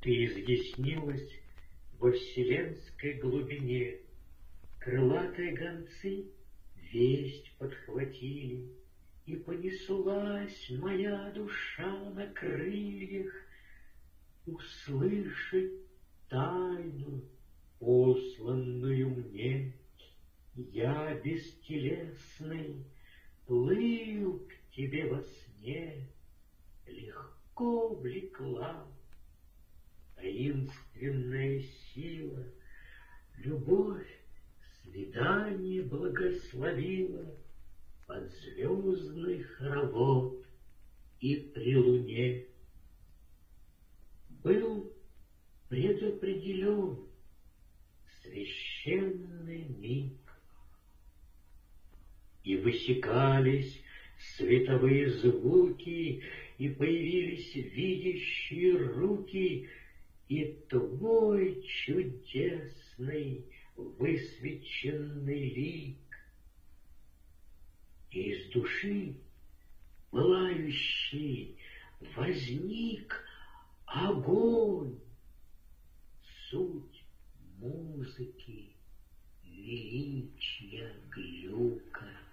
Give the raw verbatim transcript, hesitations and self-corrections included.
Ты изъяснилась во вселенской глубине, крылатые гонцы весть подхватили, и понеслась моя душа на крыльях услышать тайну, посланную мне. Я бестелесный плыл к тебе во сне, легко влекла таинственная сила, любовь свидание благословила под звездный хоровод и при луне. Был предопределен священный миг, и высекались световые звуки, и появились видящие руки, и твой чудесный высвеченный лик. И из души пылающей возник огонь, суть музыки величия глюка.